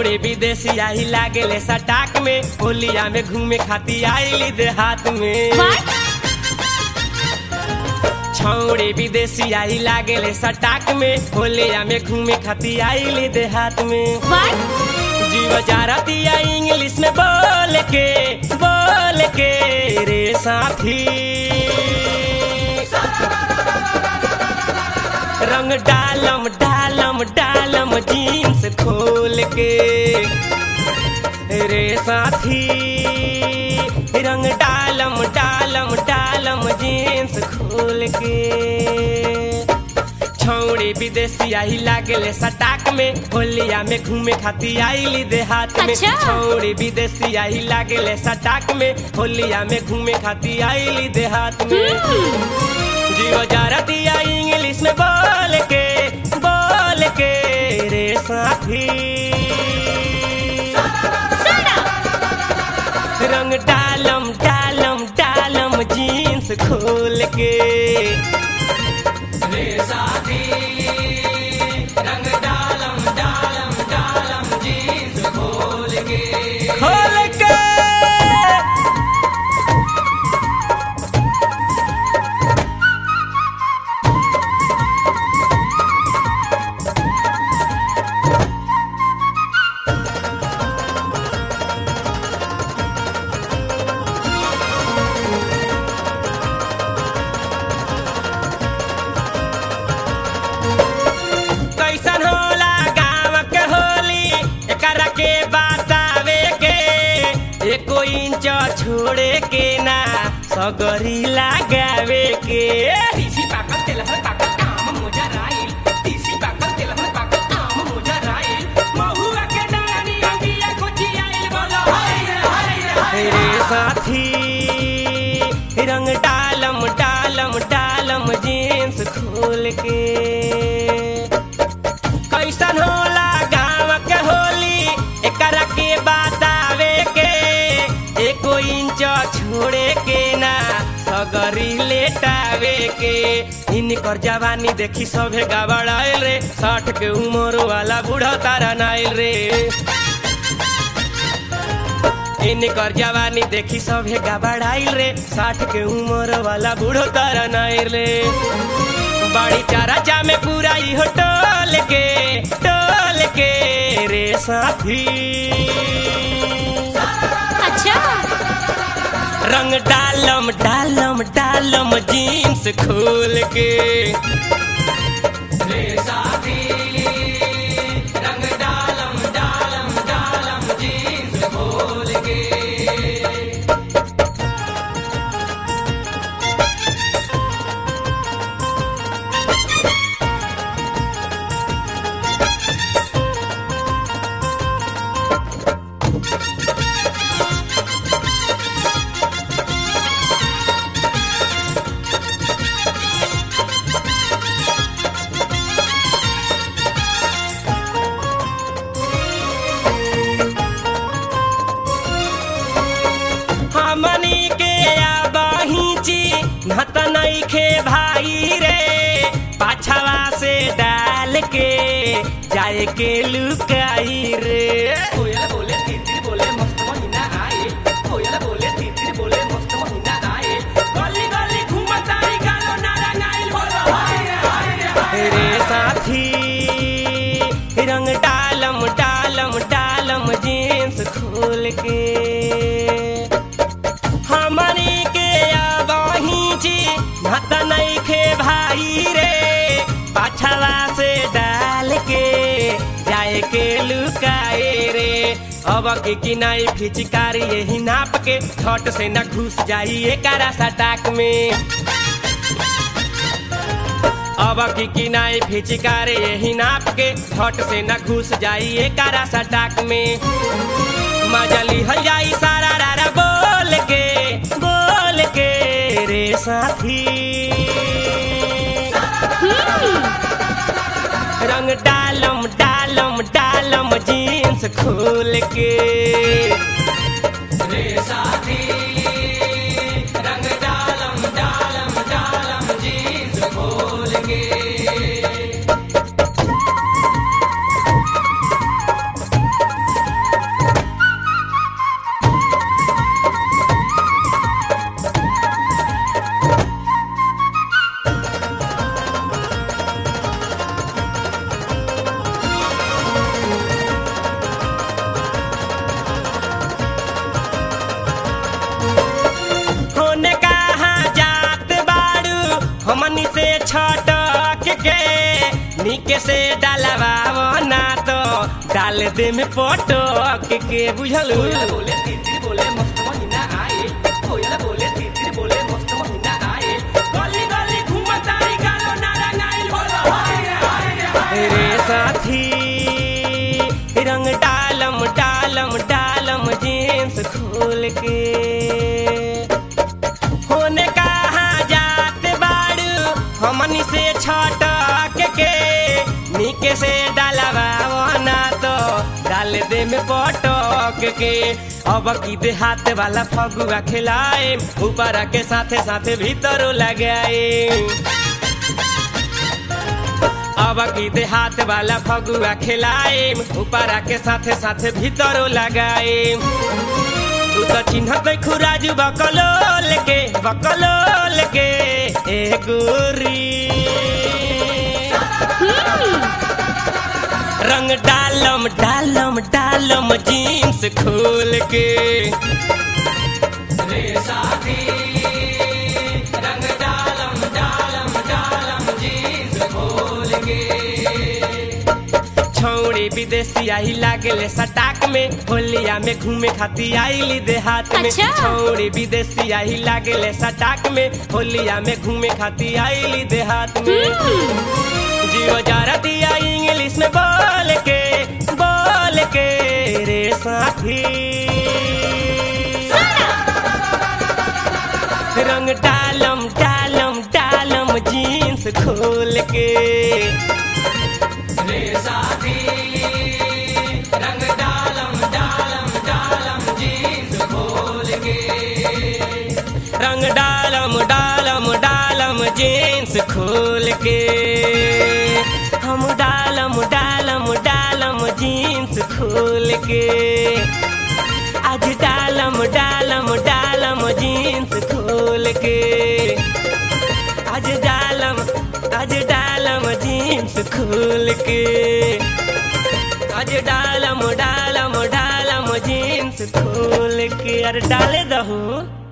छौड़े विदेशी आई लागेले सटाक में, होलिया में घूमे खाती आईली देहात में। छौड़े विदेशी आई लागेले सटाक में, होलिया में घूमे खाती आईली देहात में। जीव जारतिया इंग्लिश में बोल के रे साथी, रंग डालम डालम डालम जीन्स खोल के रे साथी, रंग डालम डालम डालम जीन्स खोल के। छौड़े विदेशी आई लागेले सटाक में, होलिया में घूमे खाती आईली देहात में। छौड़े विदेशी आई लागेले सटाक में, होलिया में घूमे खाती आईली देहात में। जीव जारतिया इंग्लिश में बोल के रे साथी, रंग डालम डालम डालम जीन्स खोल के रे साथी, रंग डालम डालम डालम जीन्स खोल के छोड़े के ना सगरी लगावे के। तीसी पाकल तेलहर पाकल काम मोजा राइल, तीसी पाकल तेलहर पाकल काम मोजा राइल, महुआ के डानी अंगिया कोची आइल बोलो हाय रे साथी, रंग डालम डालम डालम जीन्स खोल के। कैसन होला गाँव के होली एकरा के बतावे के, एको इंच छोड़े के ना सगरी लेटावे के। इनकर जवानी देखी सभे गबड़ाइल रे, 60 के उम्र वाला बूढ़ा तारा नाइल रे। इनकर जवानी देखी सभे गबड़ाइल रे, 60 के उम्र वाला बूढ़ा तारा नाइल रे। बड़ी चारा में पूरा इहो टोल के रे साथी, रंग डालम डालम डालम जीन्स खोल के रे साथी, रंग डालम डालम डालम जीन्स खोल के। हमनी के आबाहीची नत नइखे भाई रे, पाछवा से डाल के जाए के लुकाई रे। कोयल बोले तितिर बोले मस्त महीना आए, कोयल बोले तितिर बोले मस्त महीना आए, गली गली घूमताई गालो नारा गाइल बोलो हाय रे साथी, रंग डालम डालम डालम जीन्स खोल के। हमनी के आबाहीची नत नइखे भाई रे, पाछवा से डाल के जाए के लुकाए रे। अब के किनाई फिचकारी यही नाप के, छट से न घुस जाई एकरा सटाक में। अब की किनाई फिचकारी यही नाप के, छट से न घुस जाई एकरा सटाक में। मजा लिहल जाई सारा रारा बोल के रे साथी, रंग डालम डालम डालम जीन्स खोल के रे साथी, रंग डालम डालम डालम जीन्स खोल के। के नीके से डालवाओ ना तो डाल दे में पटक के बुझलू। बोले तितिर बोले मस्त महीना आए, कोयल बोले तितिर बोले मस्त महीना आए, गली गली घूमतारी गालो ना रंगाइल बोलो हाय रे हाय रे हाय रे साथी रंग डालम डालम डालम जींस खोल के होने कहाँ जाते बाड़ू हमनी से छटक के नीके से डालवाओ ना तो डाल दे में पटक के। अब की देहात वाला फगुआ खिलाए ऊपर के साथे साथे भीतरों लगाए। अब की देहात वाला फगुआ खिलाए ऊपर के साथे साथे भीतरों लगाए। तू तो चिन्हत खुराजू बकलोल के ए गोरी रंग डालम डालम डालम जीन्स खोल के। रे साथी रंग डालम डालम डालम जींस खोल के। छौड़ी विदेशी आई लागले सटाक में होलिया में घूमे खाती आईली देहात में। अच्छा। छौड़ी विदेशी आई लागले सटाक में होलिया में घूमे खाती आईली देहात में। जीव जरा दिया इंग्लिश में बोल के रे साथी रंग डालम डालम डालम जीन्स खोल के। रे साथी रंग डालम डालम डालम जींस खोल के। रंग डालम डालम डालम जीन्स खोल के। हम डालम डालम डालम जीन्स खोल के। आज डालम डालम डालम जीन्स खोल के। आज डालम जीन्स खोल के। आज डालम डालम डालम जीन्स खोल के। अरे डाले दहो।